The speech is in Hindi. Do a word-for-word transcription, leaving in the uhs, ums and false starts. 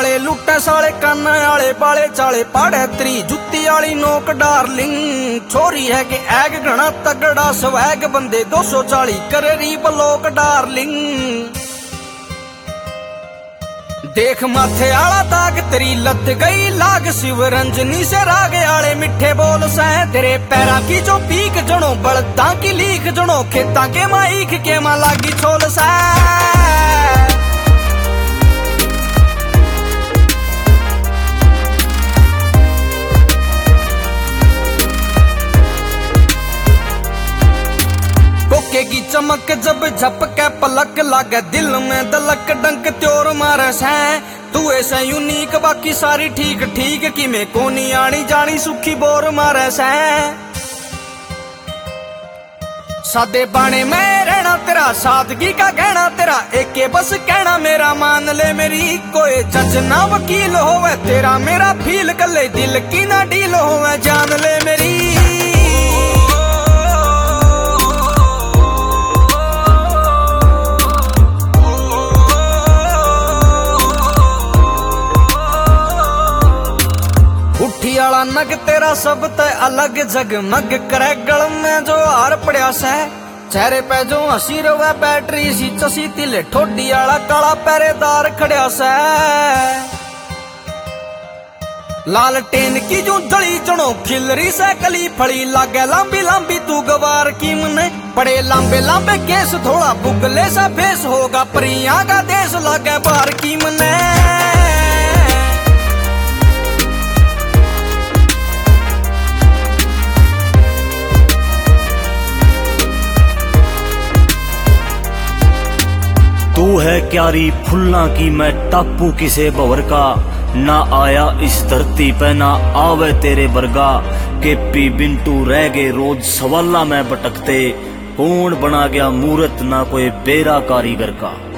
आले लुटे साले कान आले बाले चाले पाड़े त्री जुत्ती आली नोक डार्लिंग छोरी है कि ऐग घना तगड़ा स्वैग बंदे दो सौ चाली करेरी बलोक डार्लिंग देख माथे आला दाग तेरी लत गई लाग शिवरंजनी से राग आले मिठे बोल से तेरे पैरा की जो पीक जनो बलदा की लीक जनो खेता के माईक के मां लागी छोल सा की चमक जब झपके पलक लागे दिल में दलक डंक त्योर मारे से तू ऐसा यूनिक बाकी सारी ठीक ठीक कि मैं कोनी आनी जानी सुखी बोर मारे से सादे बाणे में रहना तेरा सादगी का कहना तेरा एक के बस कहना मेरा मान ले मेरी कोई जज ना वकील होवे तेरा मेरा फील कर ले दिल की ना डील होवे जान ले मेरी आला नग तेरा सब ते अलग जगमग करे गल में जो हार पड़िया से चेहरे पे जो हसी रवे बैटरी सी चसी तिले ठोडी आला काला पहरेदार खड़िया से लाल टेन की जो जली जनो खिलरी से कली फड़ी लागे लांबी लांबी तू गवार की मने पड़े लांबे लांबे केस थोड़ा बुगले सा फेस होगा परिया का देश लागे बार की मने तू है क्यारी फुल्ला की मैं टापू किसे बवर का ना आया इस धरती पे ना आवे तेरे बरगा के पी बिंटू रह गए रोज सवाला में भटकते कौन बना गया मूरत ना कोई बेरा कारीगर का।